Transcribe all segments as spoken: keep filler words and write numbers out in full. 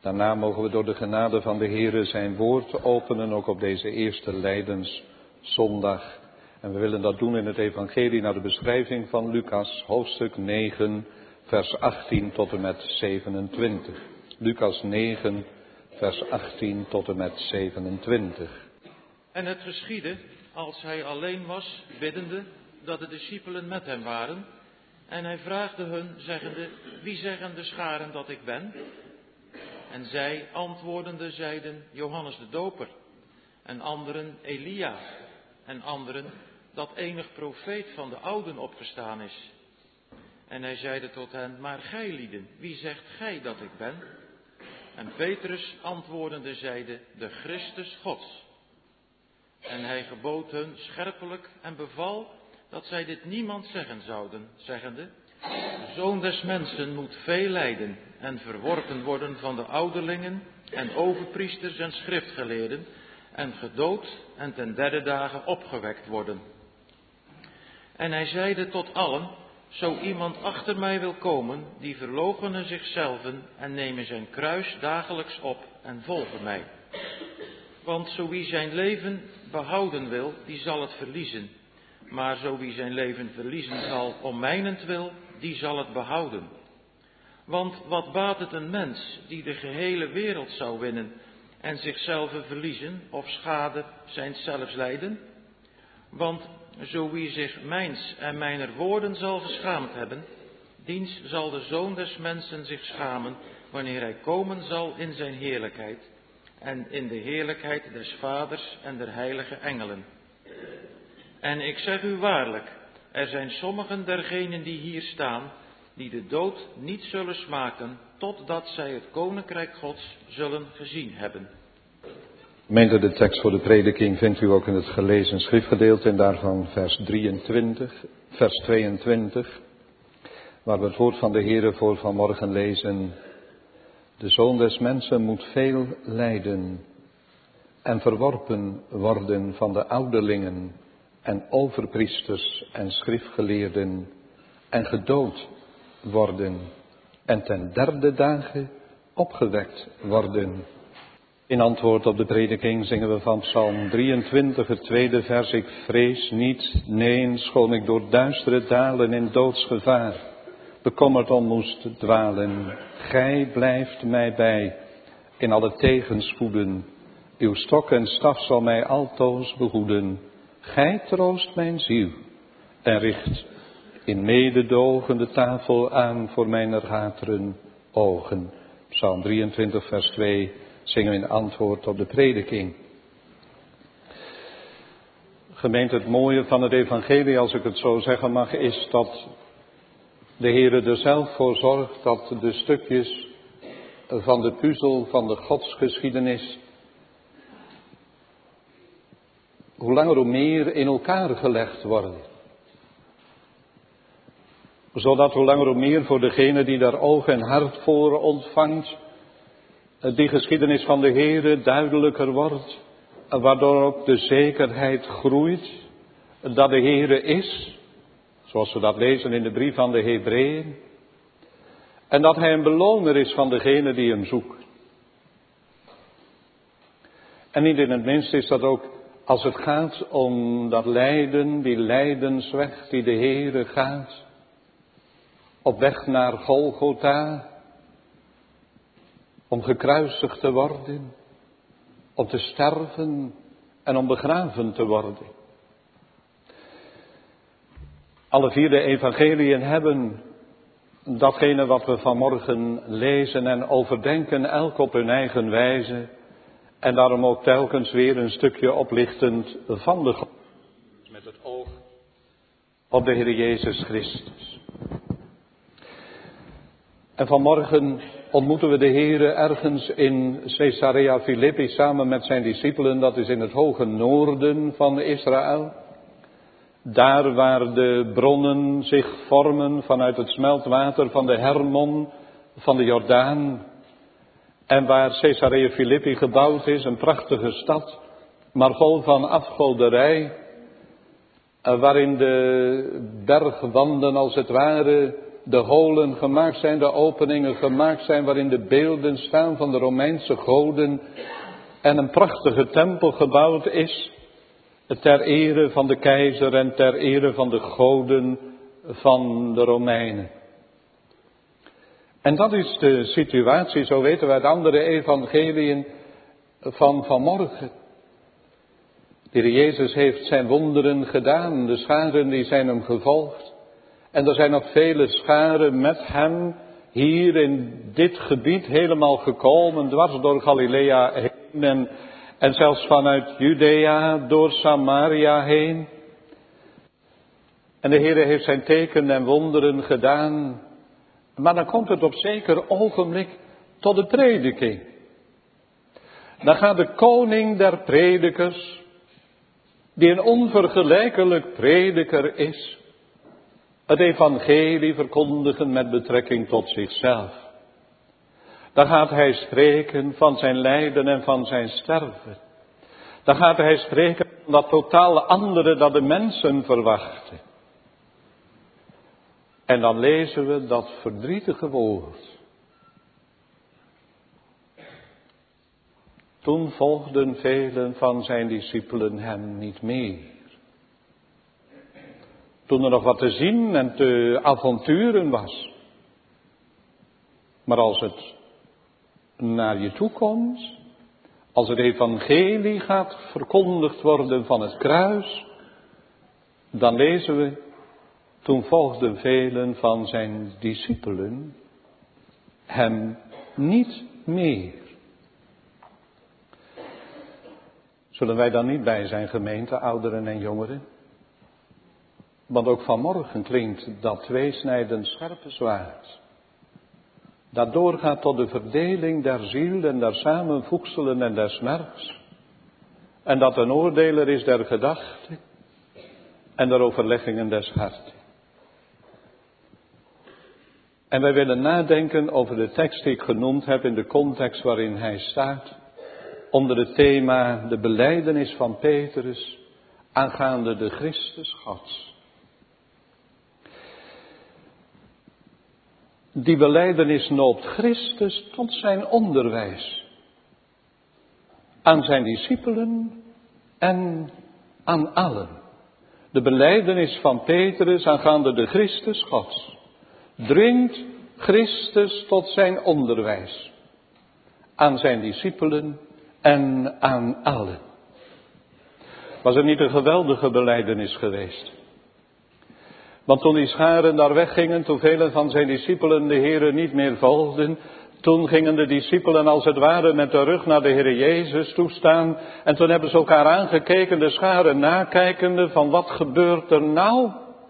Daarna mogen we door de genade van de Heere zijn woord openen, ook op deze eerste Lijdenszondag. En we willen dat doen in het evangelie naar de beschrijving van Lucas, hoofdstuk negen, vers achttien tot en met zevenentwintig. Lucas negen, vers achttien tot en met zevenentwintig. En het geschiedde, als hij alleen was, biddende, dat de discipelen met hem waren. En hij vraagde hun, zeggende, wie zeggen de scharen dat ik ben? En zij, antwoordende, zeiden, Johannes de Doper. En anderen, Elia. En anderen, dat enig profeet van de ouden opgestaan is. En hij zeide tot hen, maar gij lieden, wie zegt gij dat ik ben? En Petrus, antwoordende, zeide, de Christus Gods. En hij gebood hun scherpelijk en beval dat zij dit niemand zeggen zouden, zeggende, de Zoon des Mensen moet veel lijden en verworpen worden van de ouderlingen en overpriesters en schriftgeleerden en gedood en ten derde dagen opgewekt worden. En hij zeide tot allen, zo iemand achter mij wil komen, die verloochene zichzelven en nemen zijn kruis dagelijks op en volgen mij. Want zo wie zijn leven behouden wil, die zal het verliezen. Maar zo wie zijn leven verliezen zal om mijnentwil, die zal het behouden. Want wat baat het een mens die de gehele wereld zou winnen en zichzelf verliezen of schade zijn zelfs lijden? Want zo wie zich mijns en mijner woorden zal geschaamd hebben, diens zal de Zoon des Mensen zich schamen wanneer hij komen zal in zijn heerlijkheid en in de heerlijkheid des Vaders en der heilige engelen. En ik zeg u waarlijk, er zijn sommigen dergenen die hier staan, die de dood niet zullen smaken, totdat zij het koninkrijk Gods zullen gezien hebben. Gemeente, de tekst voor de prediking vindt u ook in het gelezen schriftgedeelte en daarvan vers drieëntwintig, vers tweeëntwintig, waar we het woord van de Heere voor vanmorgen lezen. De Zoon des Mensen moet veel lijden en verworpen worden van de ouderlingen en overpriesters en schriftgeleerden en gedood worden en ten derde dagen opgewekt worden. In antwoord op de prediking zingen we van Psalm drieëntwintig, het tweede vers. Ik vrees niet, nee, schoon ik door duistere dalen in doodsgevaar bekommerd om moest dwalen. Gij blijft mij bij in alle tegenspoeden. Uw stok en staf zal mij altoos behoeden. Gij troost mijn ziel en richt in mededogen de tafel aan voor mijn erhateren ogen. Psalm drieëntwintig, vers twee, zingen we in antwoord op de prediking. Gemeente, het mooie van het evangelie, als ik het zo zeggen mag, is dat de Heere er zelf voor zorgt dat de stukjes van de puzzel van de godsgeschiedenis hoe langer hoe meer in elkaar gelegd worden. Zodat hoe langer hoe meer voor degene die daar oog en hart voor ontvangt, die geschiedenis van de Heere duidelijker wordt, waardoor ook de zekerheid groeit dat de Heere is, zoals we dat lezen in de brief aan de Hebreeën, en dat hij een beloner is van degene die hem zoekt. En niet in het minst is dat ook als het gaat om dat lijden, die lijdensweg die de Heere gaat, op weg naar Golgotha, om gekruisigd te worden, om te sterven en om begraven te worden. Alle vier de evangeliën hebben datgene wat we vanmorgen lezen en overdenken, elk op hun eigen wijze. En daarom ook telkens weer een stukje oplichtend van de God. Met het oog op de Heer Jezus Christus. En vanmorgen ontmoeten we de Heere ergens in Caesarea Philippi samen met zijn discipelen. Dat is in het hoge noorden van Israël. Daar waar de bronnen zich vormen vanuit het smeltwater van de Hermon, van de Jordaan. En waar Caesarea Philippi gebouwd is, een prachtige stad, maar vol van afgoderij. Waarin de bergwanden als het ware de holen gemaakt zijn, de openingen gemaakt zijn waarin de beelden staan van de Romeinse goden en een prachtige tempel gebouwd is ter ere van de keizer en ter ere van de goden van de Romeinen. En dat is de situatie, zo weten we uit andere evangeliën van vanmorgen. De Heer Jezus heeft zijn wonderen gedaan, de scharen die zijn hem gevolgd. En er zijn nog vele scharen met hem hier in dit gebied helemaal gekomen, dwars door Galilea heen en, en zelfs vanuit Judea door Samaria heen. En de Heer heeft zijn tekenen en wonderen gedaan. Maar dan komt het op zeker ogenblik tot de prediking. Dan gaat de koning der predikers, die een onvergelijkelijk prediker is, het evangelie verkondigen met betrekking tot zichzelf. Dan gaat hij spreken van zijn lijden en van zijn sterven. Dan gaat hij spreken van dat totale andere dat de mensen verwachten. En dan lezen we dat verdrietige woord. Toen volgden velen van zijn discipelen hem niet meer. Toen er nog wat te zien en te avonturen was. Maar als het naar je toe komt, als het evangelie gaat verkondigd worden van het kruis, dan lezen we, toen volgden velen van zijn discipelen hem niet meer. Zullen wij dan niet bij zijn, gemeente, ouderen en jongeren? Want ook vanmorgen klinkt dat tweesnijdend scherpe zwaard. Dat doorgaat tot de verdeling der ziel en der samenvoegselen en des mergs. En dat een oordeler is der gedachten en der overleggingen des harten. En wij willen nadenken over de tekst die ik genoemd heb in de context waarin hij staat. Onder het thema de belijdenis van Petrus aangaande de Christus Gods. Die belijdenis noopt Christus tot zijn onderwijs. Aan zijn discipelen en aan allen. De belijdenis van Petrus aangaande de Christus Gods. Dringt Christus tot zijn onderwijs. Aan zijn discipelen en aan allen. Was het niet een geweldige belijdenis geweest? Want toen die scharen daar weggingen, toen velen van zijn discipelen de Heere niet meer volgden, toen gingen de discipelen als het ware met de rug naar de Heere Jezus toestaan. En toen hebben ze elkaar aangekeken, de scharen nakijkende, van wat gebeurt er nou?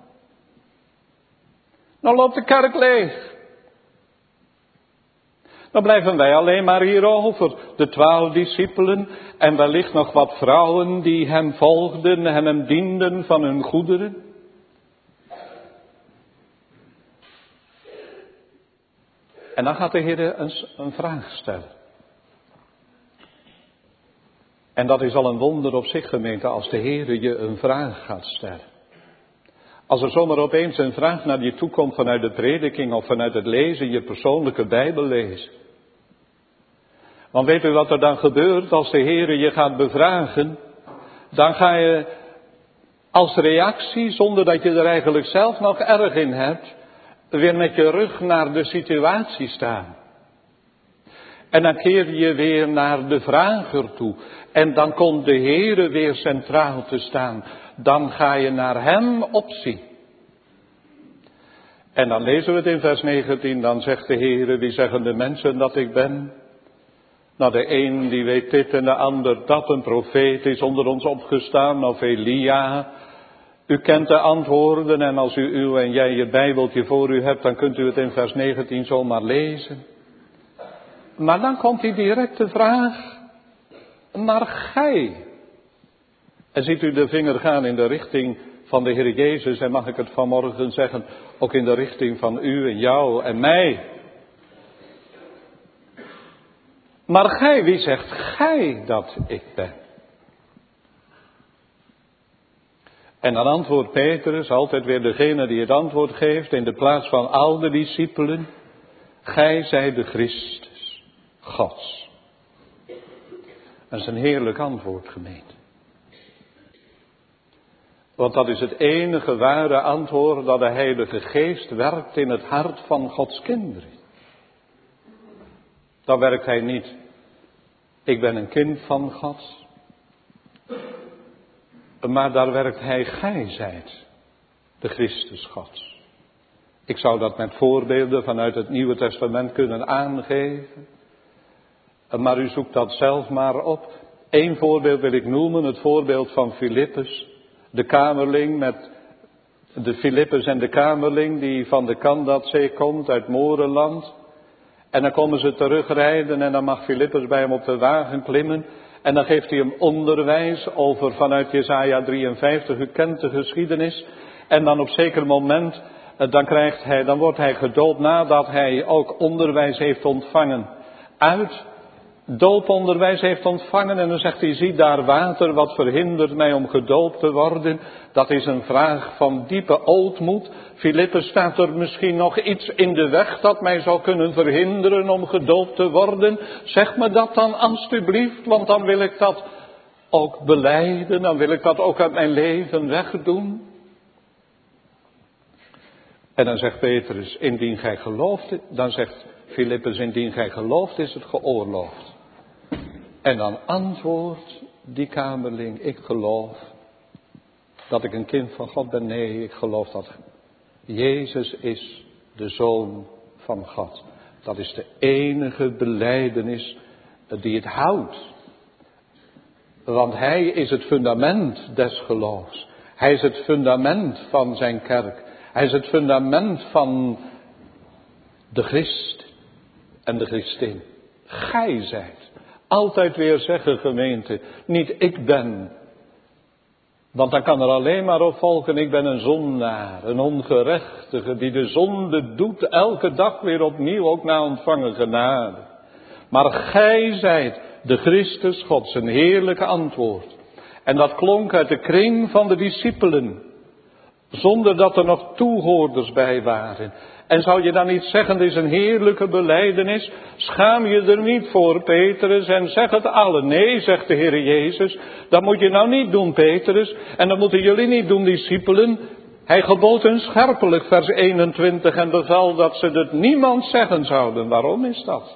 Nou loopt de kerk leeg. Dan blijven wij alleen maar hier over, de twaalf discipelen en wellicht nog wat vrouwen die hem volgden en hem dienden van hun goederen. En dan gaat de Heer eens een vraag stellen. En dat is al een wonder op zich, gemeente, als de Heer je een vraag gaat stellen. Als er zomaar opeens een vraag naar je toe komt vanuit de prediking of vanuit het lezen, je persoonlijke Bijbel lezen. Want weet u wat er dan gebeurt als de Heer je gaat bevragen? Dan ga je als reactie, zonder dat je er eigenlijk zelf nog erg in hebt, weer met je rug naar de situatie staan. En dan keer je weer naar de vrager toe. En dan komt de Heere weer centraal te staan. Dan ga je naar hem opzien. En dan lezen we het in vers negentien. Dan zegt de Heere, wie zeggen de mensen dat ik ben? Nou, de een die weet dit en de ander dat. Een profeet is onder ons opgestaan of Elia. U kent de antwoorden en als u uw en jij je Bijbeltje voor u hebt, dan kunt u het in vers negentien zomaar lezen. Maar dan komt die directe vraag, maar gij? En ziet u de vinger gaan in de richting van de Heer Jezus en mag ik het vanmorgen zeggen, ook in de richting van u en jou en mij. Maar gij, wie zegt gij dat ik ben? En dan antwoordt Petrus, altijd weer degene die het antwoord geeft, in de plaats van al de discipelen: gij zijt de Christus, Gods. Dat is een heerlijk antwoord, gemeente. Want dat is het enige ware antwoord dat de Heilige Geest werkt in het hart van Gods kinderen. Dan werkt hij niet: ik ben een kind van God. Maar daar werkt hij: gij zijt de Christus Gods. Ik zou dat met voorbeelden vanuit het Nieuwe Testament kunnen aangeven. Maar u zoekt dat zelf maar op. Eén voorbeeld wil ik noemen, het voorbeeld van Filippus. De kamerling met de Filippus en de kamerling die van de Kandatzee komt uit Morenland. En dan komen ze terugrijden en dan mag Filippus bij hem op de wagen klimmen. En dan geeft hij hem onderwijs over vanuit Jesaja drieënvijftig, u kent de geschiedenis. En dan op zeker moment, dan krijgt hij, dan wordt hij gedoopt nadat hij ook onderwijs heeft ontvangen. Uit dooponderwijs heeft ontvangen en dan zegt hij: zie daar water, wat verhindert mij om gedoopt te worden? Dat is een vraag van diepe ootmoed. Filippus, staat er misschien nog iets in de weg dat mij zou kunnen verhinderen om gedoopt te worden? Zeg me dat dan alstublieft, want dan wil ik dat ook belijden, dan wil ik dat ook uit mijn leven wegdoen. En dan zegt Petrus: indien gij gelooft, dan zegt Filippus: indien gij gelooft is het geoorloofd. En dan antwoordt die kamerling: ik geloof dat ik een kind van God ben. Nee, ik geloof dat Jezus is de Zoon van God. Dat is de enige belijdenis die het houdt. Want hij is het fundament des geloofs. Hij is het fundament van zijn kerk. Hij is het fundament van de Christ en de Christin. Gij zijt. Altijd weer zeggen, gemeente, niet ik ben. Want dan kan er alleen maar op volgen: ik ben een zondaar, een ongerechtige, die de zonde doet, elke dag weer opnieuw, ook na ontvangen genade. Maar gij zijt de Christus Gods, een heerlijke antwoord. En dat klonk uit de kring van de discipelen, zonder dat er nog toehoorders bij waren. En zou je dan niet zeggen: dit is een heerlijke belijdenis? Schaam je er niet voor, Petrus, en zeg het allen. Nee, zegt de Heer Jezus, dat moet je nou niet doen, Petrus. En dat moeten jullie niet doen, discipelen. Hij gebood hun scherpelijk, vers eenentwintig, en beval dat ze het niemand zeggen zouden. Waarom is dat?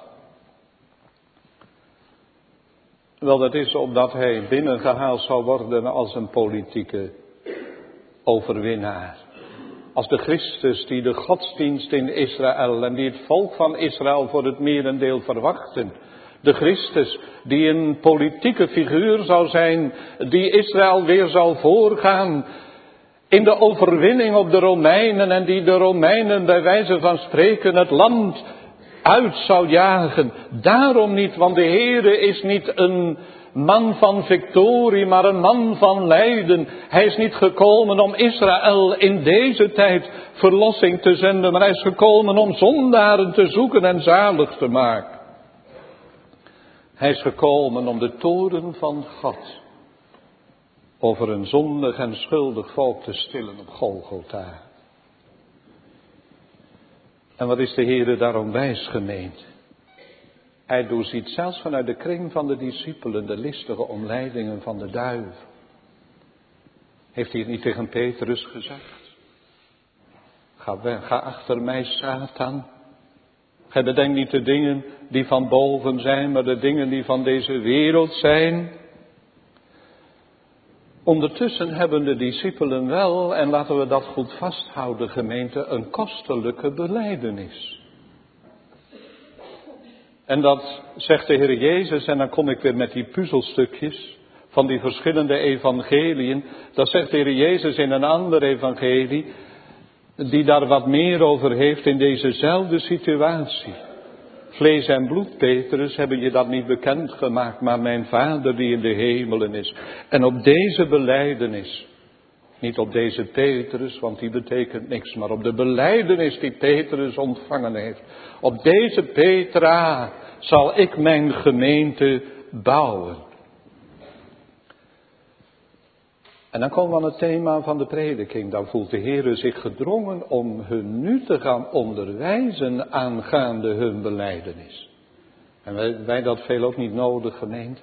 Wel, dat is omdat hij binnengehaald zou worden als een politieke overwinnaar. Als de Christus die de godsdienst in Israël en die het volk van Israël voor het merendeel verwachten. De Christus die een politieke figuur zou zijn, die Israël weer zal voorgaan in de overwinning op de Romeinen en die de Romeinen bij wijze van spreken het land uit zou jagen. Daarom niet, want de Heere is niet een man van victorie, maar een man van lijden. Hij is niet gekomen om Israël in deze tijd verlossing te zenden, maar hij is gekomen om zondaren te zoeken en zalig te maken. Hij is gekomen om de toorn van God over een zondig en schuldig volk te stillen op Golgotha. En wat is de Heere daarom wijs, gemeente? Hij doorziet zelfs vanuit de kring van de discipelen de listige omleidingen van de duivel. Heeft hij het niet tegen Petrus gezegd? Ga weg, ga achter mij, Satan. Gij bedenkt niet de dingen die van boven zijn, maar de dingen die van deze wereld zijn. Ondertussen hebben de discipelen wel, en laten we dat goed vasthouden, gemeente, een kostelijke belijdenis. En dat zegt de Heer Jezus, en dan kom ik weer met die puzzelstukjes van die verschillende evangeliën. Dat zegt de Heer Jezus in een ander evangelie, die daar wat meer over heeft in dezezelfde situatie. Vlees en bloed, Petrus, hebben je dat niet bekendgemaakt, maar mijn Vader die in de hemelen is. En op deze belijdenis, niet op deze Petrus, want die betekent niks, maar op de belijdenis die Petrus ontvangen heeft. Op deze Petra zal ik mijn gemeente bouwen. En dan komen we aan het thema van de prediking. Dan voelt de Heere zich gedrongen om hun nu te gaan onderwijzen aangaande hun belijdenis. En wij, wij dat veel ook niet nodig, gemeente.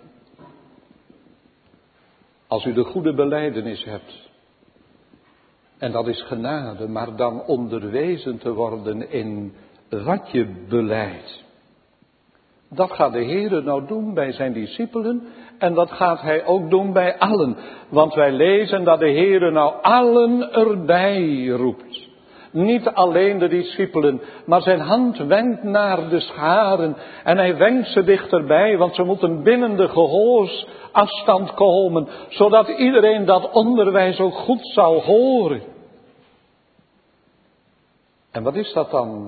Als u de goede belijdenis hebt, en dat is genade, maar dan onderwezen te worden in wat je belijdt. Dat gaat de Heere nou doen bij zijn discipelen en dat gaat hij ook doen bij allen. Want wij lezen dat de Heere nou allen erbij roept. Niet alleen de discipelen, maar zijn hand wenkt naar de scharen en hij wenkt ze dichterbij, want ze moeten binnen de gehoorsafstand komen, zodat iedereen dat onderwijs ook goed zou horen. En wat is dat dan?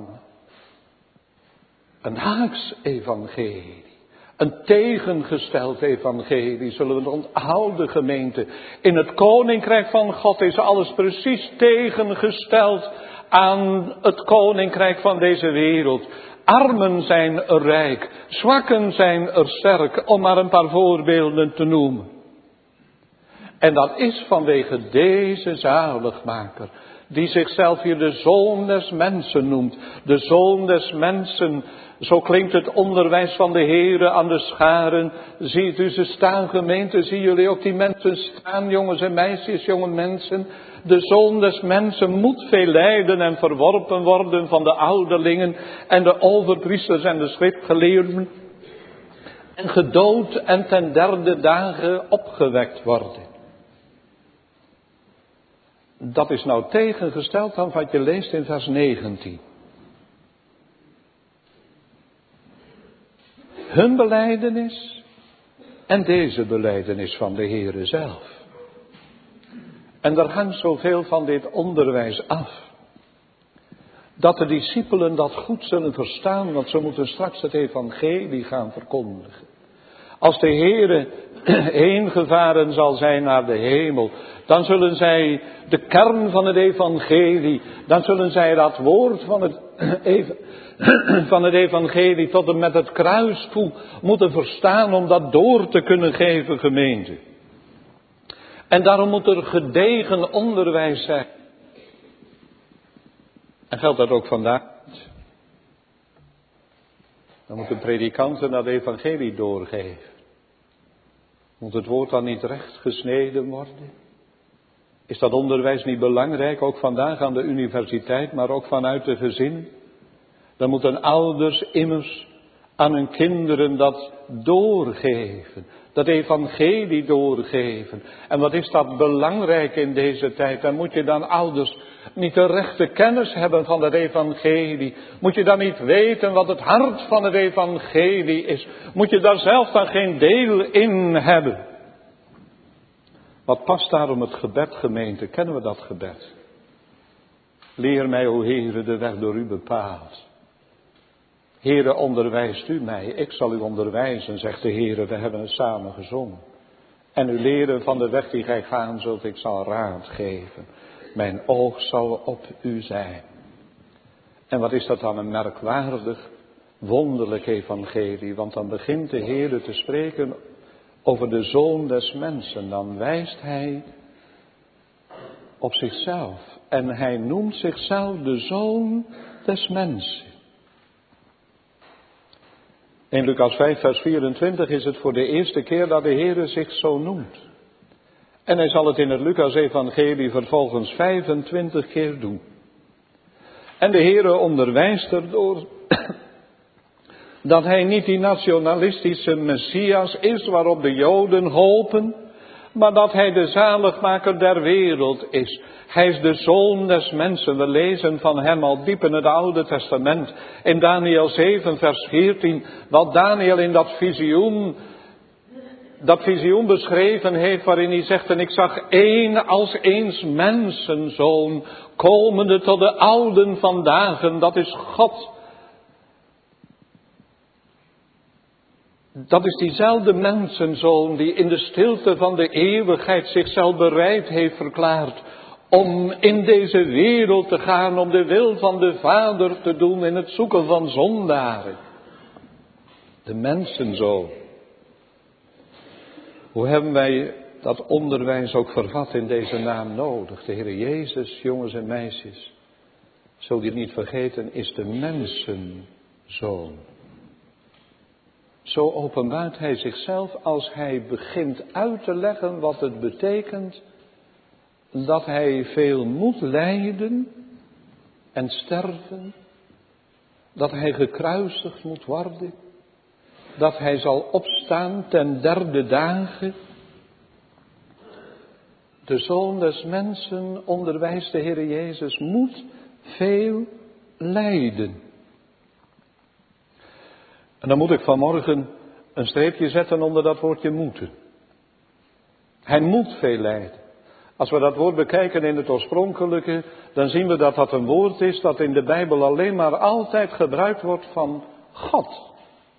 Een haaks evangelie. Een tegengesteld evangelie, zullen we het onthouden, gemeente. In het koninkrijk van God is alles precies tegengesteld aan het koninkrijk van deze wereld. Armen zijn er rijk, zwakken zijn er sterk, om maar een paar voorbeelden te noemen. En dat is vanwege deze zaligmaker, die zichzelf hier de Zoon des Mensen noemt. De Zoon des Mensen, zo klinkt het onderwijs van de Heere aan de scharen. Ziet u ze staan, gemeente, zien jullie ook die mensen staan, jongens en meisjes, jonge mensen. De Zoon des Mensen moet veel lijden en verworpen worden van de ouderlingen en de overpriesters en de schriftgeleerden. En gedood en ten derde dagen opgewekt worden. Dat is nou tegengesteld aan wat je leest in vers negentien. Hun belijdenis en deze belijdenis van de Heere zelf. En er hangt zoveel van dit onderwijs af. Dat de discipelen dat goed zullen verstaan, want ze moeten straks het evangelie gaan verkondigen. Als de Heere heengevaren zal zijn naar de hemel, dan zullen zij de kern van het evangelie, dan zullen zij dat woord van het, van het evangelie tot en met het kruis toe moeten verstaan om dat door te kunnen geven, gemeente. En daarom moet er gedegen onderwijs zijn. En geldt dat ook vandaag? Dan moeten predikanten dat evangelie doorgeven. Moet het woord dan niet recht gesneden worden? Is dat onderwijs niet belangrijk, ook vandaag aan de universiteit, maar ook vanuit de gezin? Dan moeten ouders immers aan hun kinderen dat doorgeven. Dat evangelie doorgeven. En wat is dat belangrijk in deze tijd? Dan moet je dan ouders niet de rechte kennis hebben van het evangelie. Moet je dan niet weten wat het hart van het evangelie is. Moet je daar zelf dan geen deel in hebben. Wat past daarom het gebed, gemeente? Kennen we dat gebed? Leer mij, o Heere, de weg door u bepaald. Heere, onderwijst u mij, ik zal u onderwijzen, zegt de Heere, we hebben het samen gezongen. En u leren van de weg die gij gaan zult, ik zal raad geven. Mijn oog zal op u zijn. En wat is dat dan een merkwaardig, wonderlijk evangelie, want dan begint de Heere te spreken over de Zoon des Mensen. Dan wijst hij op zichzelf en hij noemt zichzelf de Zoon des Mensen. In Lucas vijf vers vierentwintig is het voor de eerste keer dat de Heere zich zo noemt. En hij zal het in het Lucas evangelie vervolgens vijfentwintig keer doen. En de Heere onderwijst erdoor dat hij niet die nationalistische Messias is waarop de Joden hopen, maar dat hij de zaligmaker der wereld is. Hij is de Zoon des Mensen. We lezen van hem al diep in het Oude Testament. In Daniel zeven vers veertien. Wat Daniel in dat visioen, dat visioen beschreven heeft. Waarin hij zegt, en ik zag één als eens mensenzoon. Komende tot de ouden van dagen. Dat is God. Dat is diezelfde mensenzoon die in de stilte van de eeuwigheid zichzelf bereid heeft verklaard om in deze wereld te gaan, om de wil van de Vader te doen in het zoeken van zondaren. De mensenzoon. Hoe hebben wij dat onderwijs ook vervat in deze naam nodig. De Heer Jezus, jongens en meisjes, zul je het niet vergeten, is de mensenzoon. Zo openbaart hij zichzelf als hij begint uit te leggen wat het betekent dat hij veel moet lijden en sterven, dat hij gekruisigd moet worden, dat hij zal opstaan ten derde dagen. De Zoon des mensen, onderwijst de Heer Jezus, moet veel lijden. En dan moet ik vanmorgen een streepje zetten onder dat woordje moeten. Hij moet veel lijden. Als we dat woord bekijken in het oorspronkelijke, dan zien we dat dat een woord is dat in de Bijbel alleen maar altijd gebruikt wordt van God.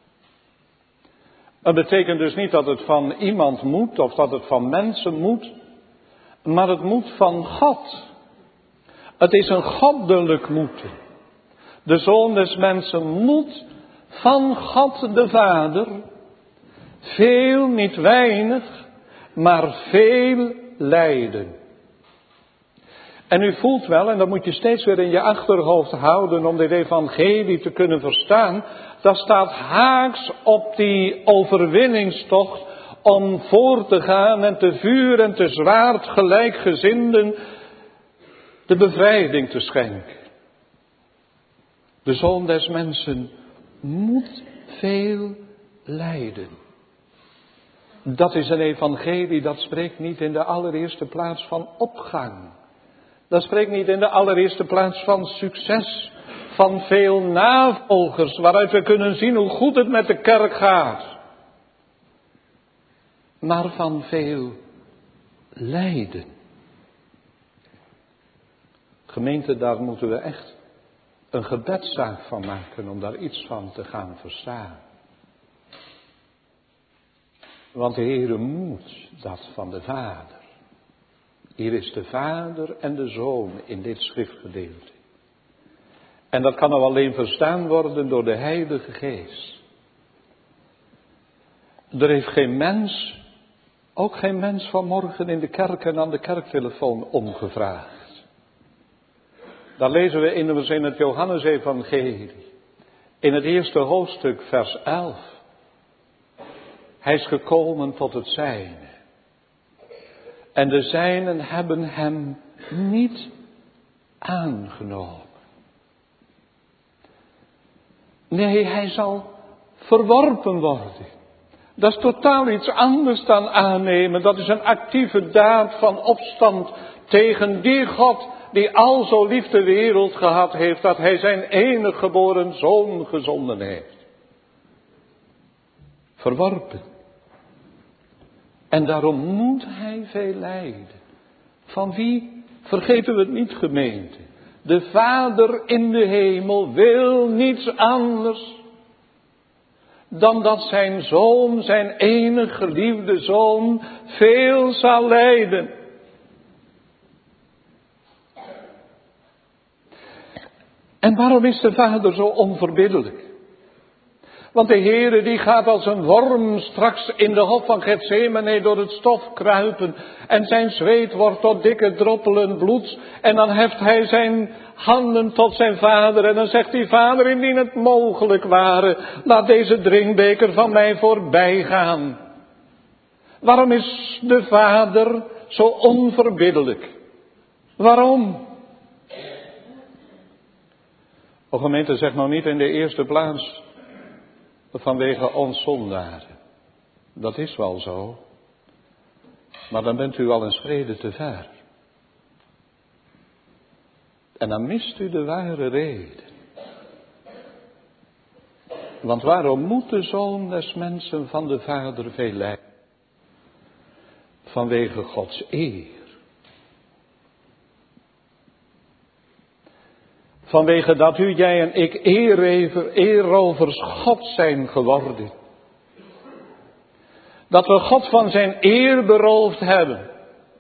Dat betekent dus niet dat het van iemand moet of dat het van mensen moet, maar het moet van God. Het is een goddelijk moeten. De Zoon des mensen moet van God de Vader veel, niet weinig, maar veel lijden. En u voelt wel, en dat moet je steeds weer in je achterhoofd houden om dit evangelie te kunnen verstaan, dat staat haaks op die overwinningstocht om voor te gaan en te vuur en te zwaard gelijkgezinden de bevrijding te schenken. De Zoon des mensen moet veel lijden. Dat is een evangelie, dat spreekt niet in de allereerste plaats van opgang. Dat spreekt niet in de allereerste plaats van succes, van veel navolgers, waaruit we kunnen zien hoe goed het met de kerk gaat. Maar van veel lijden. Gemeente, daar moeten we echt een gebedszaak van maken om daar iets van te gaan verstaan. Want de Heere moet dat van de Vader. Hier is de Vader en de Zoon in dit schriftgedeelte. En dat kan nou alleen verstaan worden door de Heilige Geest. Er heeft geen mens, ook geen mens vanmorgen in de kerk en aan de kerktelefoon omgevraagd. Daar lezen we immers in het Johannesevangelie, in het eerste hoofdstuk, vers elf. Hij is gekomen tot het zijne. En de zijnen hebben hem niet aangenomen. Nee, hij zal verworpen worden. Dat is totaal iets anders dan aannemen. Dat is een actieve daad van opstand tegen die God die al zo lief de wereld gehad heeft, dat hij zijn enige geboren zoon gezonden heeft. Verworpen. En daarom moet hij veel lijden. Van wie? Vergeten we het niet, gemeente. De Vader in de hemel wil niets anders dan dat zijn zoon, zijn enige geliefde zoon, veel zal lijden. En waarom is de Vader zo onverbiddelijk? Want de Heere die gaat als een worm straks in de hof van Getsemane door het stof kruipen. En zijn zweet wordt tot dikke droppelen bloeds. En dan heft hij zijn handen tot zijn vader. En dan zegt hij: Vader, indien het mogelijk ware, laat deze drinkbeker van mij voorbij gaan. Waarom is de Vader zo onverbiddelijk? Waarom? O gemeente, zeg nou niet in de eerste plaats vanwege ons zondaren. Dat is wel zo. Maar dan bent u al een schrede te ver. En dan mist u de ware reden. Want waarom moet de Zoon des mensen van de Vader veel lijden? Vanwege Gods eer. Vanwege dat u, jij en ik eerrovers God zijn geworden. Dat we God van zijn eer beroofd hebben.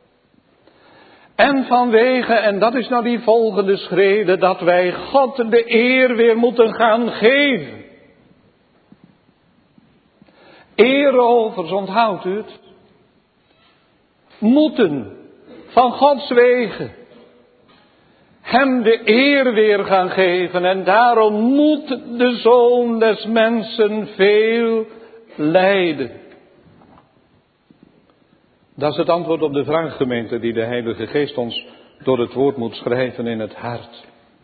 En vanwege, en dat is nou die volgende schrede, dat wij God de eer weer moeten gaan geven. Eerrovers, onthoudt u het? moeten van Gods wegen hem de eer weer gaan geven. En daarom moet de Zoon des Mensen veel lijden. Dat is het antwoord op de vraag, gemeente, die de Heilige Geest ons door het woord moet schrijven in het hart.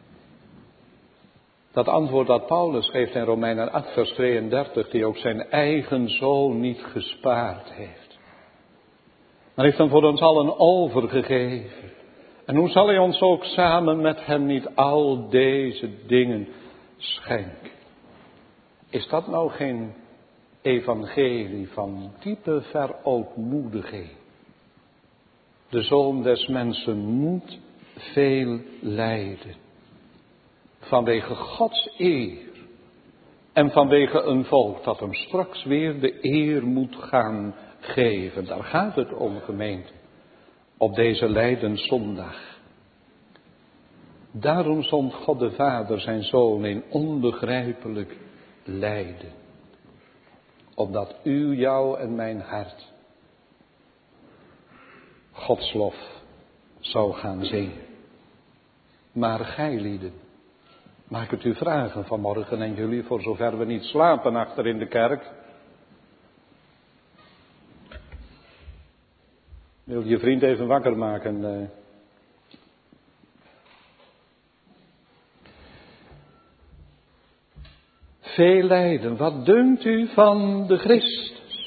Dat antwoord dat Paulus geeft in Romeinen acht vers tweeëndertig, die ook zijn eigen Zoon niet gespaard heeft. Maar heeft hem voor ons allen overgegeven. En hoe zal hij ons ook samen met hem niet al deze dingen schenken? Is dat nou geen evangelie van diepe verootmoediging? De Zoon des Mensen moet veel lijden. Vanwege Gods eer. En vanwege een volk dat hem straks weer de eer moet gaan geven. Daar gaat het om, gemeente. Op deze Lijdenszondag. Daarom zond God de Vader zijn Zoon in onbegrijpelijk lijden. Opdat u, jou en mijn hart Gods lof zou gaan zingen. Maar gij lieden, mag ik het u vragen vanmorgen en jullie, voor zover we niet slapen achter in de kerk. Wil je vriend even wakker maken? Uh, Veel lijden, wat dunkt u van de Christus?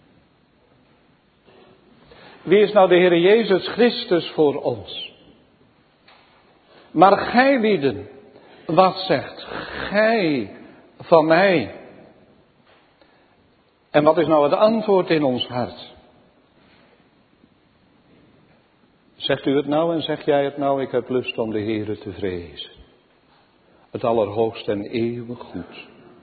Wie is nou de Heer Jezus Christus voor ons? Maar gij lieden, wat zegt gij van mij? En wat is nou het antwoord in ons hart? Zegt u het nou en zeg jij het nou? Ik heb lust om de Heere te vrezen. Het allerhoogste en eeuwig goed.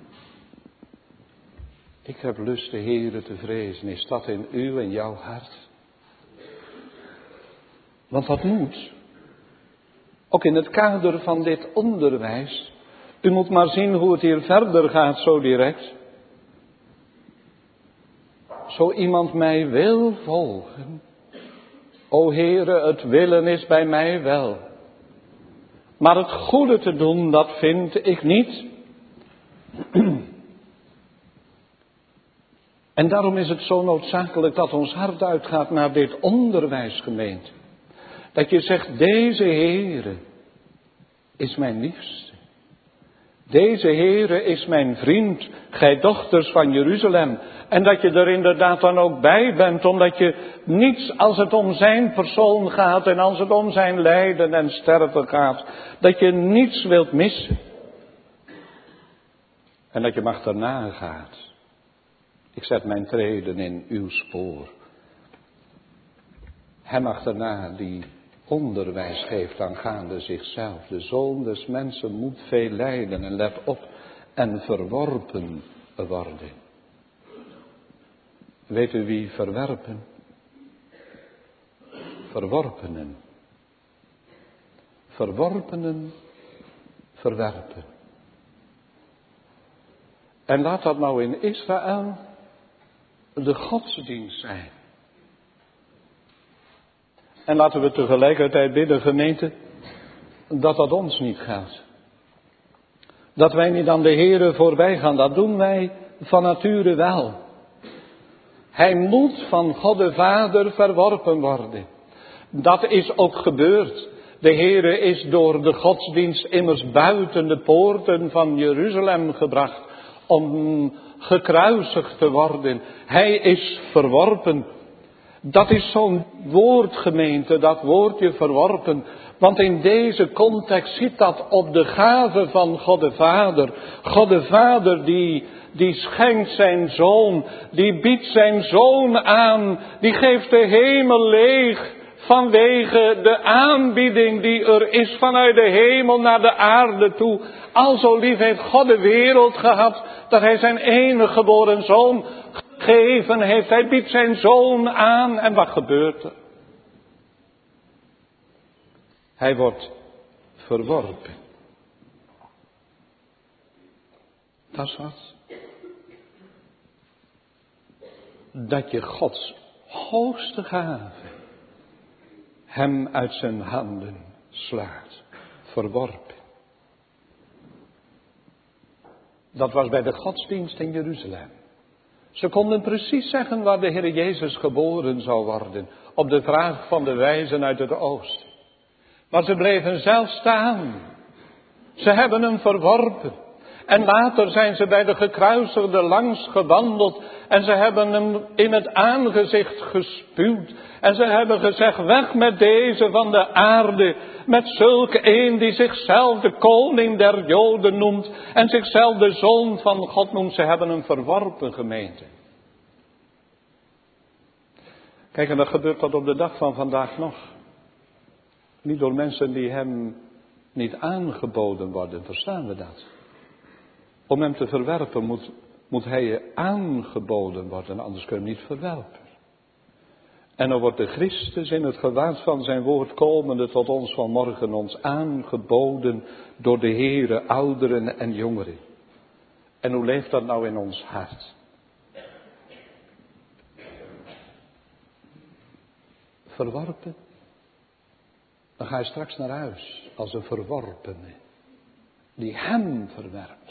Ik heb lust de Heere te vrezen. Is dat in uw en jouw hart? Want dat moet. Ook in het kader van dit onderwijs. U moet maar zien hoe het hier verder gaat zo direct. Zo iemand mij wil volgen. O Heere, het willen is bij mij wel. Maar het goede te doen, dat vind ik niet. En daarom is het zo noodzakelijk dat ons hart uitgaat naar dit onderwijs, gemeente. Dat je zegt, deze Heere is mijn liefste. Deze Heere is mijn vriend, gij dochters van Jeruzalem. En dat je er inderdaad dan ook bij bent, omdat je niets als het om zijn persoon gaat en als het om zijn lijden en sterven gaat, dat je niets wilt missen. En dat je hem achterna gaat. Ik zet mijn treden in uw spoor. Hem achterna die onderwijs geeft aangaande zichzelf. De Zoon des Mensen moet veel lijden en let op en verworpen worden. Weet u wie verwerpen? Verworpenen. Verworpenen verwerpen. En laat dat nou in Israël de godsdienst zijn. En laten we tegelijkertijd bidden, gemeente, dat dat ons niet gaat. Dat wij niet aan de Heere voorbij gaan, dat doen wij van nature wel. Hij moet van God de Vader verworpen worden. Dat is ook gebeurd. De Heere is door de godsdienst immers buiten de poorten van Jeruzalem gebracht om gekruisigd te worden. Hij is verworpen. Dat is zo'n woord, gemeente, dat woordje verworpen. Want in deze context zit dat op de gave van God de Vader. God de Vader die, die schenkt zijn Zoon, die biedt zijn Zoon aan, die geeft de hemel leeg vanwege de aanbieding die er is vanuit de hemel naar de aarde toe. Al zo lief heeft God de wereld gehad, dat hij zijn enige geboren Zoon gegeven heeft. Hij biedt zijn Zoon aan en wat gebeurt er? Hij wordt verworpen. Dat is wat. Dat je Gods hoogste gave hem uit zijn handen slaat. Verworpen. Dat was bij de godsdienst in Jeruzalem. Ze konden precies zeggen waar de Heer Jezus geboren zou worden. Op de vraag van de wijzen uit het oosten. Maar ze bleven zelf staan. Ze hebben hem verworpen. En later zijn ze bij de gekruisigde langs gewandeld. En ze hebben hem in het aangezicht gespuwd. En ze hebben gezegd, weg met deze van de aarde. Met zulke een die zichzelf de koning der Joden noemt. En zichzelf de zoon van God noemt. Ze hebben hem verworpen, gemeente. Kijk, en dat gebeurt tot op de dag van vandaag nog. Niet door mensen die hem niet aangeboden worden, verstaan we dat? Om hem te verwerpen moet, moet hij je aangeboden worden, anders kun je hem niet verwerpen. En dan wordt de Christus in het gewaad van zijn woord komende tot ons vanmorgen ons aangeboden door de Heere, ouderen en jongeren. En hoe leeft dat nou in ons hart? Verworpen? Dan ga je straks naar huis als een verworpene die hem verwerpt.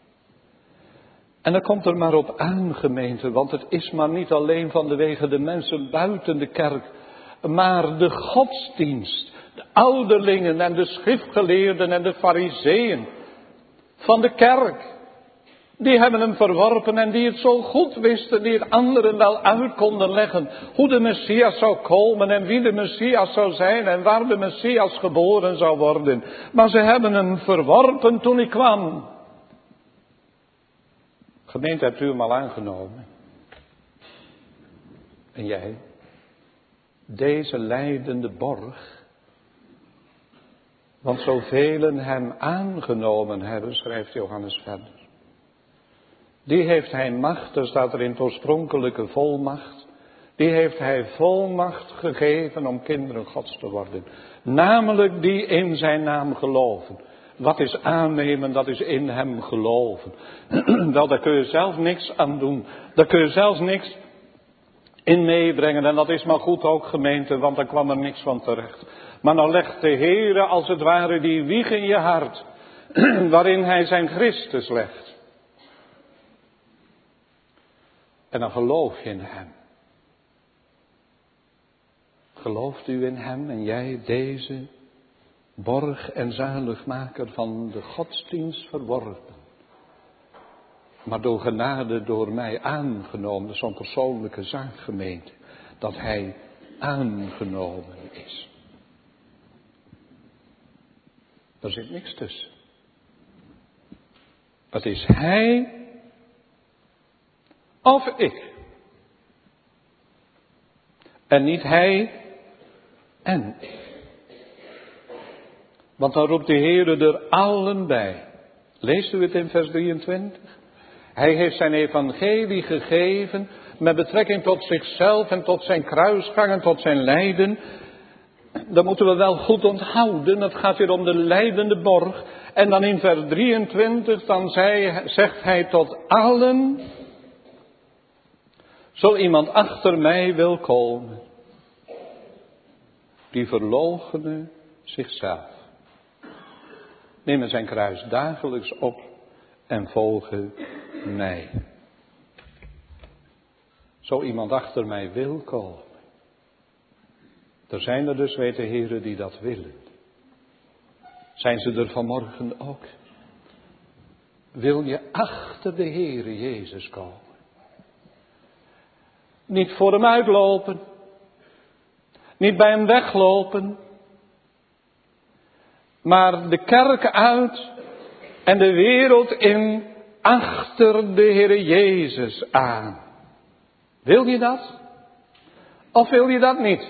En dan komt er maar op aan, gemeente, want het is maar niet alleen vanwege de mensen buiten de kerk, maar de godsdienst, de ouderlingen en de schriftgeleerden en de farizeeën van de kerk. Die hebben hem verworpen en die het zo goed wisten, die het anderen wel uit konden leggen. Hoe de Messias zou komen en wie de Messias zou zijn en waar de Messias geboren zou worden. Maar ze hebben hem verworpen toen hij kwam. Gemeente, hebt u hem al aangenomen? En jij? Deze lijdende borg. Want zoveel hem aangenomen hebben, schrijft Johannes verder. Die heeft hij macht, er staat er in het oorspronkelijke volmacht. Die heeft hij volmacht gegeven om kinderen Gods te worden. Namelijk die in zijn naam geloven. Wat is aannemen, dat is in hem geloven. Wel, daar kun je zelf niks aan doen. Daar kun je zelfs niks in meebrengen. En dat is maar goed ook, gemeente, want daar kwam er niks van terecht. Maar nou legt de Heere als het ware die wieg in je hart. Waarin hij zijn Christus legt. En dan geloof je in hem. Gelooft u in hem en jij deze borg en zaligmaker van de godsdienst verworpen. Maar door genade door mij aangenomen. Dat is zo'n persoonlijke zaak, gemeente. Dat hij aangenomen is. Er zit niks tussen. Het is hij of ik. En niet hij en ik. Want dan roept de Heere er allen bij. Leest u het in vers drieëntwintig? Hij heeft zijn evangelie gegeven met betrekking tot zichzelf en tot zijn kruisgang en tot zijn lijden. Dat moeten we wel goed onthouden. Het gaat hier om de lijdende borg. En dan in vers drieëntwintig, dan zei, zegt hij tot allen. Zo iemand achter mij wil komen. Die verloochene zichzelf. Neem zijn kruis dagelijks op en volgen mij. Zo iemand achter mij wil komen. Er zijn er dus, weet de Heere, die dat willen. Zijn ze er vanmorgen ook? Wil je achter de Heere Jezus komen? Niet voor hem uitlopen. Niet bij hem weglopen. Maar de kerk uit en de wereld in achter de Heere Jezus aan. Wil je dat? Of wil je dat niet?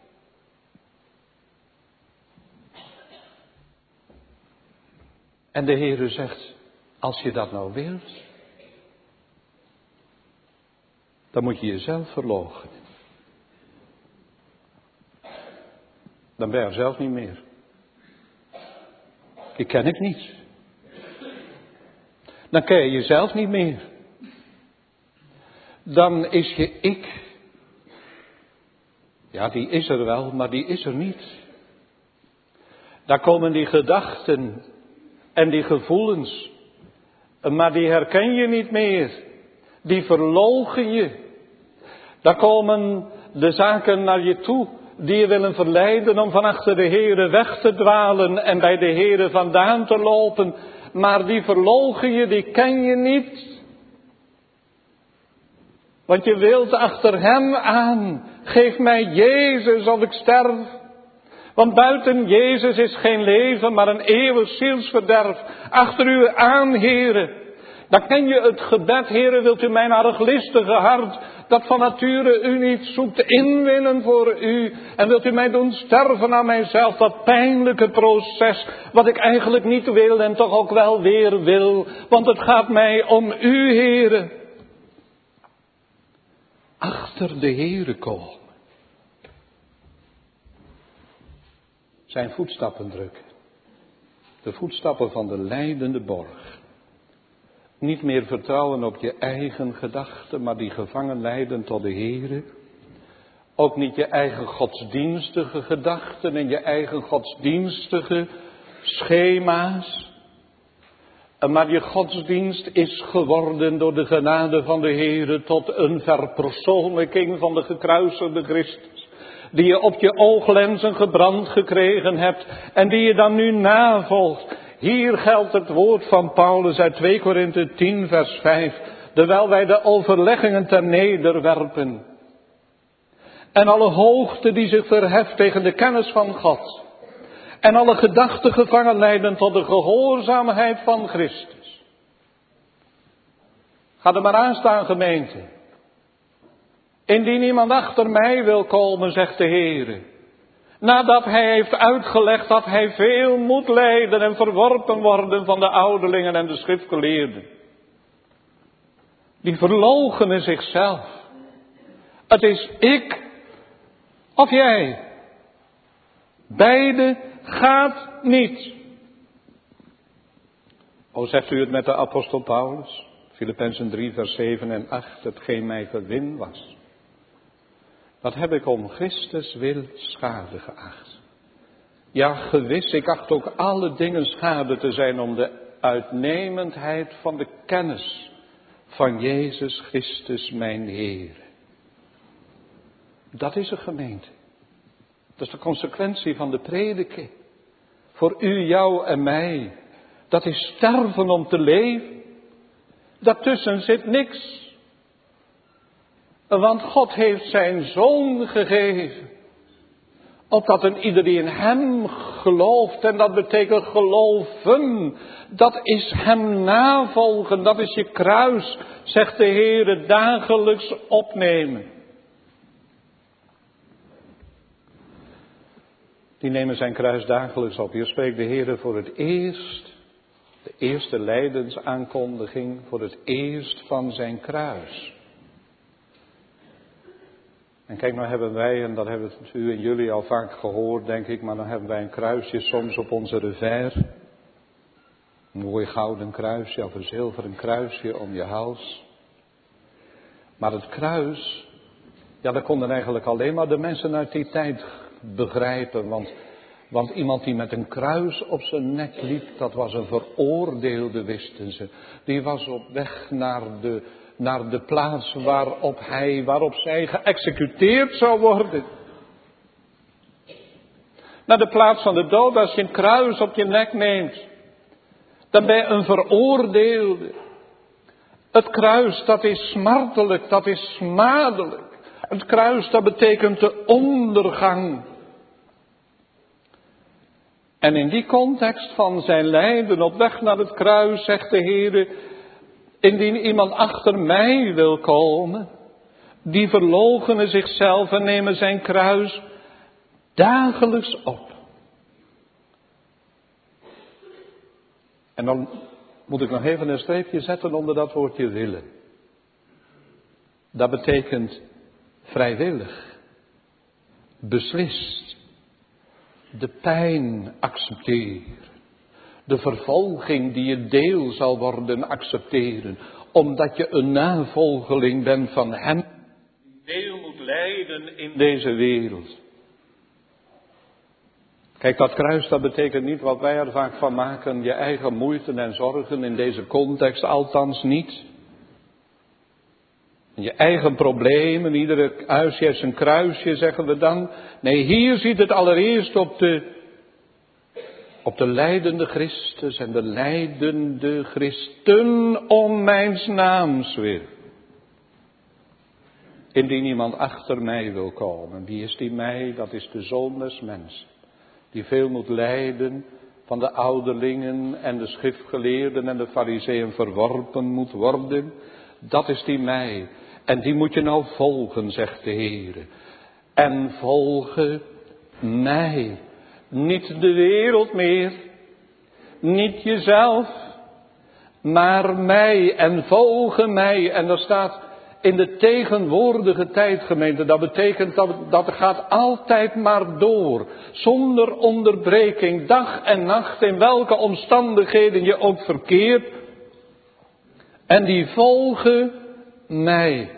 En de Heere zegt, als je dat nou wilt, dan moet je jezelf verloochenen. Dan ben je er zelf niet meer. Ik ken ik niet. Dan ken je jezelf niet meer. Dan is je ik Ja, die is er wel, maar die is er niet. Daar komen die gedachten en die gevoelens, maar die herken je niet meer. Die verloochen je. Daar komen de zaken naar je toe die je willen verleiden om van achter de Heere weg te dwalen en bij de Heere vandaan te lopen. Maar die verloochen je, die ken je niet. Want je wilt achter hem aan. Geef mij Jezus of ik sterf. Want buiten Jezus is geen leven, maar een eeuwig zielsverderf. Achter u aan, Heere. Dan ken je het gebed, Heere, wilt u mijn arglistige hart, dat van nature u niet zoekt, inwinnen voor u. En wilt u mij doen sterven aan mijzelf, dat pijnlijke proces, wat ik eigenlijk niet wil en toch ook wel weer wil. Want het gaat mij om u, Heere. Achter de Heere komen. Zijn voetstappen drukken. De voetstappen van de lijdende borg. Niet meer vertrouwen op je eigen gedachten, maar die gevangen leiden tot de Heere. Ook niet je eigen godsdienstige gedachten en je eigen godsdienstige schema's. Maar je godsdienst is geworden door de genade van de Heere tot een verpersoonlijking van de gekruisigde Christus. Die je op je ooglenzen gebrand gekregen hebt en die je dan nu navolgt. Hier geldt het woord van Paulus uit twee Korinthe tien vers vijf. Terwijl wij de overleggingen ter nederwerpen. En alle hoogte die zich verheft tegen de kennis van God. En alle gedachten gevangen leiden tot de gehoorzaamheid van Christus. Ga er maar aan staan, gemeente. Indien iemand achter mij wil komen, zegt de Heere. Nadat hij heeft uitgelegd dat hij veel moet lijden en verworpen worden van de ouderlingen en de schriftgeleerden. Die verloochenen zichzelf. Het is ik of jij. Beide gaat niet. O, zegt u het met de apostel Paulus? Filippenzen drie vers zeven en acht. Hetgeen mij gewin was. Dat heb ik om Christus wil schade geacht. Ja, gewis, ik acht ook alle dingen schade te zijn om de uitnemendheid van de kennis van Jezus Christus mijn Heer. Dat is een gemeente. Dat is de consequentie van de prediking. Voor u, jou en mij. Dat is sterven om te leven. Daartussen zit niks. Want God heeft zijn Zoon gegeven. Opdat een ieder die in hem gelooft. En dat betekent geloven. Dat is hem navolgen. Dat is je kruis. Zegt de Heere, dagelijks opnemen. Die nemen zijn kruis dagelijks op. Hier spreekt de Heere voor het eerst. De eerste lijdensaankondiging. Voor het eerst van zijn kruis. En kijk, nou hebben wij, en dat hebben u en jullie al vaak gehoord, denk ik, maar dan hebben wij een kruisje soms op onze revers. Een mooi gouden kruisje of een zilveren kruisje om je hals. Maar het kruis, ja, dat konden eigenlijk alleen maar de mensen uit die tijd begrijpen. Want, want iemand die met een kruis op zijn nek liep, dat was een veroordeelde, wisten ze. Die was op weg naar de... naar de plaats waarop hij, waarop zij geëxecuteerd zou worden. Naar de plaats van de dood. Als je een kruis op je nek neemt, dan ben je een veroordeelde. Het kruis, dat is smartelijk, dat is smadelijk. Het kruis, dat betekent de ondergang. En in die context van zijn lijden op weg naar het kruis, zegt de Heere, indien iemand achter mij wil komen, die verloochenen zichzelf en nemen zijn kruis dagelijks op. En dan moet ik nog even een streepje zetten onder dat woordje willen. Dat betekent vrijwillig, beslist, de pijn accepteren. De vervolging die je deel zal worden accepteren. Omdat je een navolgeling bent van hem. Die deel moet lijden in deze wereld. Kijk, dat kruis, dat betekent niet wat wij er vaak van maken, je eigen moeite en zorgen in deze context, althans niet. Je eigen problemen, iedere huisje heeft zijn kruisje, zeggen we dan. Nee, hier ziet het allereerst op de, op de lijdende Christus en de lijdende Christen om mijns naams wil. Indien iemand achter mij wil komen, wie is die mij? Dat is de Zoon des Mensen. Die veel moet lijden, van de ouderlingen en de schriftgeleerden en de farizeeën verworpen moet worden. Dat is die mij. En die moet je nou volgen, zegt de Heer. En volgen mij. Niet de wereld meer. Niet jezelf. Maar mij. En volgen mij. En dat staat in de tegenwoordige tijd, gemeente. Dat betekent dat, dat het gaat altijd maar door. Zonder onderbreking. Dag en nacht. In welke omstandigheden je ook verkeert. En die volgen mij.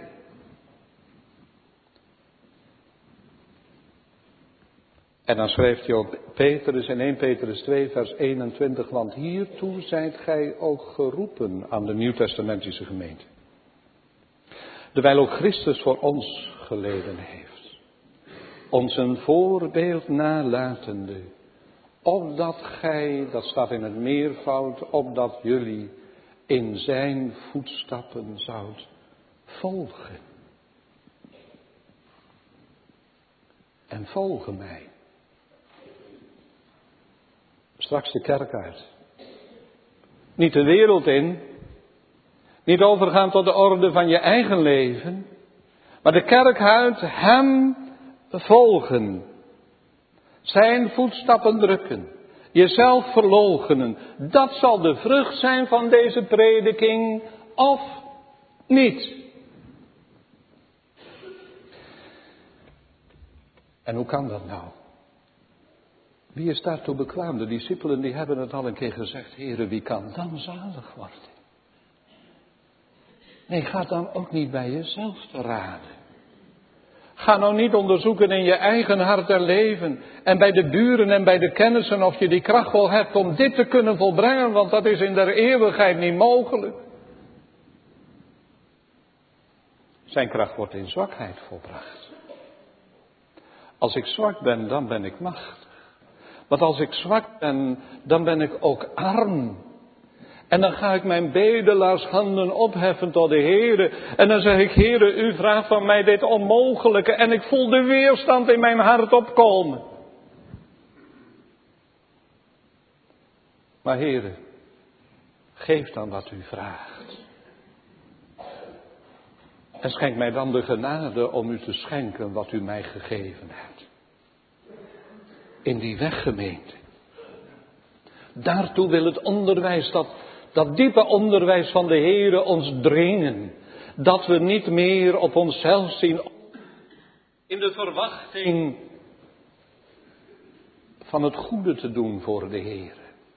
En dan schrijft hij ook Petrus in eerste Petrus twee vers eenentwintig. Want hiertoe zijt gij ook geroepen aan de Nieuwtestamentische gemeente. Terwijl ook Christus voor ons geleden heeft. Ons een voorbeeld nalatende. Opdat gij, dat staat in het meervoud, opdat jullie in zijn voetstappen zoudt volgen. En volgen mij. Straks de kerk uit. Niet de wereld in. Niet overgaan tot de orde van je eigen leven. Maar de kerk uit, hem volgen. Zijn voetstappen drukken. Jezelf verloochenen. Dat zal de vrucht zijn van deze prediking. Of niet. En hoe kan dat nou? Wie is daartoe bekwaam? De discipelen die hebben het al een keer gezegd. Heren, wie kan dan zalig worden? Nee, ga dan ook niet bij jezelf te raden. Ga nou niet onderzoeken in je eigen hart en leven. En bij de buren en bij de kennissen of je die kracht wel hebt om dit te kunnen volbrengen. Want dat is in der eeuwigheid niet mogelijk. Zijn kracht wordt in zwakheid volbracht. Als ik zwak ben, dan ben ik machtig. Want als ik zwak ben, dan ben ik ook arm. En dan ga ik mijn bedelaarshanden opheffen tot de Heere. En dan zeg ik, Heere, u vraagt van mij dit onmogelijke. En ik voel de weerstand in mijn hart opkomen. Maar Heere, geef dan wat u vraagt. En schenk mij dan de genade om u te schenken wat u mij gegeven hebt. In die weggemeente. Daartoe wil het onderwijs, dat, dat diepe onderwijs van de Heere ons dringen. Dat we niet meer op onszelf zien. In de verwachting van het goede te doen voor de Heere.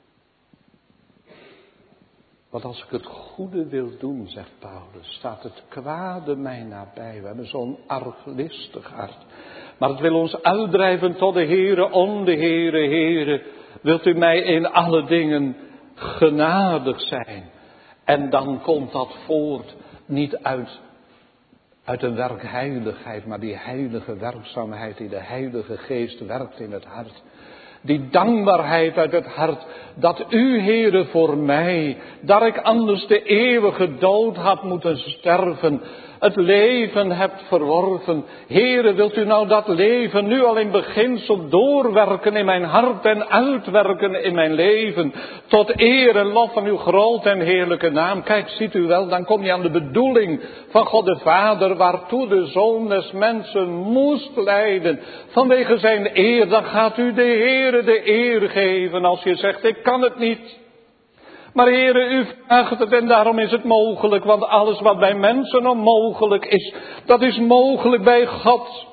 Want als ik het goede wil doen, zegt Paulus, staat het kwade mij nabij. We hebben zo'n arglistig hart. Maar het wil ons uitdrijven tot de Heere, om de Heere, Heere. Wilt u mij in alle dingen genadig zijn? En dan komt dat voort, niet uit, uit een werkheiligheid, maar die heilige werkzaamheid die de Heilige Geest werkt in het hart. Die dankbaarheid uit het hart, dat u, Heere, voor mij, dat ik anders de eeuwige dood had moeten sterven, het leven hebt verworven. Heere, wilt u nou dat leven nu al in beginsel doorwerken in mijn hart en uitwerken in mijn leven, tot eer en lof van uw groot en heerlijke naam. Kijk, ziet u wel, dan kom je aan de bedoeling van God de Vader, waartoe de Zoon des Mensen moest lijden, vanwege zijn eer. Dan gaat u de Heere de eer geven als je zegt, ik kan het niet. Maar Heere, u vraagt het en daarom is het mogelijk, want alles wat bij mensen onmogelijk is, dat is mogelijk bij God.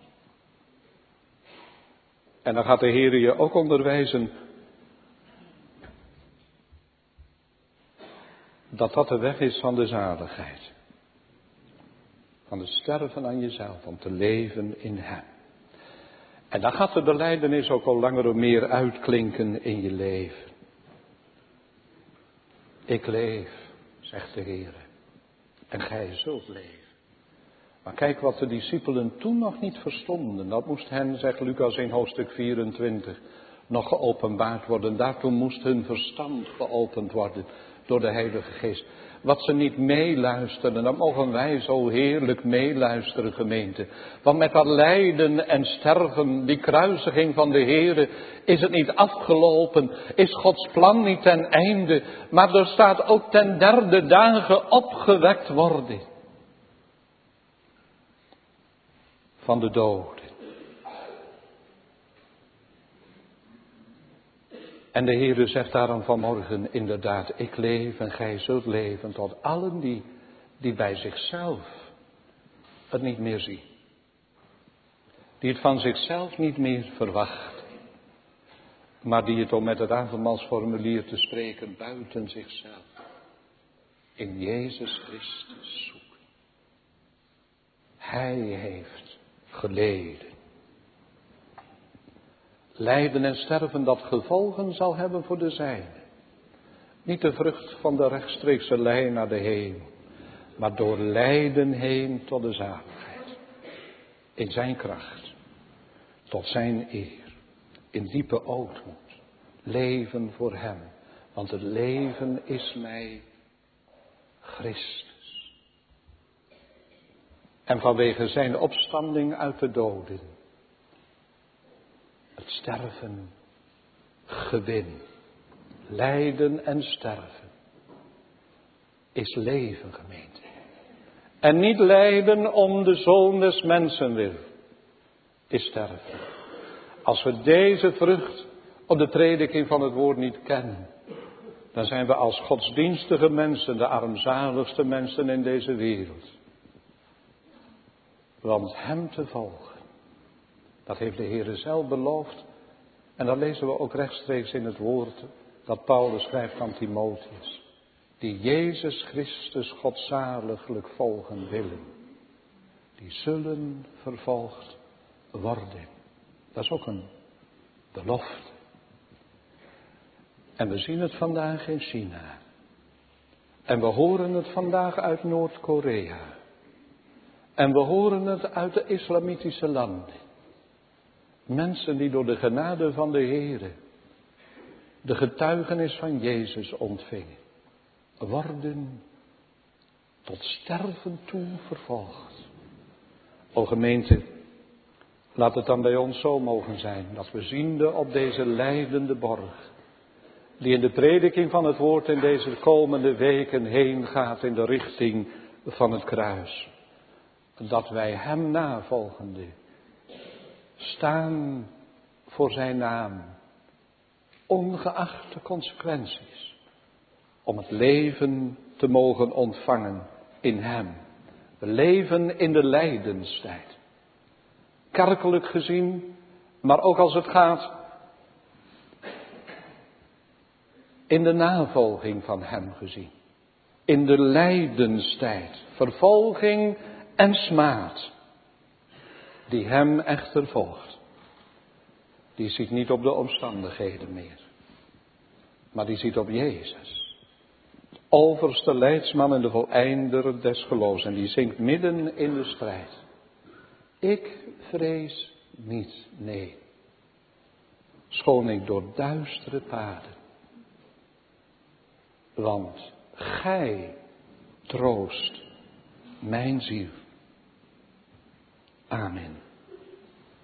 En dan gaat de Heere je ook onderwijzen dat dat de weg is van de zaligheid. Van het sterven aan jezelf, om te leven in hem. En dan gaat de belijdenis ook al langer of meer uitklinken in je leven. Ik leef, zegt de Heer, en gij zult leven. Maar kijk wat de discipelen toen nog niet verstonden. Dat moest hen, zegt Lucas in hoofdstuk vierentwintig, nog geopenbaard worden. Daartoe moest hun verstand geopend worden door de Heilige Geest. Wat ze niet meeluisteren, dat mogen wij zo heerlijk meeluisteren, gemeente. Want met dat lijden en sterven, die kruisiging van de Heere, is het niet afgelopen. Is Gods plan niet ten einde. Maar er staat ook ten derde dagen opgewekt worden. Van de doden. En de Heere zegt daarom vanmorgen inderdaad, ik leef en gij zult leven, tot allen die, die bij zichzelf het niet meer zien. Die het van zichzelf niet meer verwachten. Maar die het, om met het avondmaalsformulier te spreken, buiten zichzelf. In Jezus Christus zoeken. Hij heeft geleden. Lijden en sterven dat gevolgen zal hebben voor de zijnen. Niet de vrucht van de rechtstreekse lijn naar de hemel, maar door lijden heen tot de zaligheid. In zijn kracht, tot zijn eer, in diepe ootmoed, leven voor hem. Want het leven is mij Christus. En vanwege zijn opstanding uit de doden, het sterven, gewin, lijden en sterven, is leven, gemeente. En niet lijden om de Zoon des Mensen wil, is sterven. Als we deze vrucht op de prediking van het woord niet kennen, dan zijn we als godsdienstige mensen de armzaligste mensen in deze wereld. Want hem te volgen, dat heeft de Heere zelf beloofd. En dat lezen we ook rechtstreeks in het woord dat Paulus schrijft aan Timotheus. Die Jezus Christus godzaliglijk volgen willen. Die zullen vervolgd worden. Dat is ook een belofte. En we zien het vandaag in China. En we horen het vandaag uit Noord-Korea. En we horen het uit de islamitische landen. Mensen die door de genade van de Heere de getuigenis van Jezus ontvingen, worden tot sterven toe vervolgd. O gemeente, laat het dan bij ons zo mogen zijn, dat we ziende op deze lijdende borg, die in de prediking van het woord in deze komende weken heen gaat in de richting van het kruis, dat wij hem navolgende staan voor zijn naam, ongeacht de consequenties, om het leven te mogen ontvangen in hem. We leven in de lijdenstijd. Kerkelijk gezien, maar ook als het gaat in de navolging van hem gezien. In de lijdenstijd, vervolging en smaad. Die hem echter volgt. Die ziet niet op de omstandigheden meer. Maar die ziet op Jezus. De overste leidsman en de voleinder des geloofs. En die zingt midden in de strijd. Ik vrees niet, nee. Schoon ik door duistere paden. Want gij troost mijn ziel. Amen.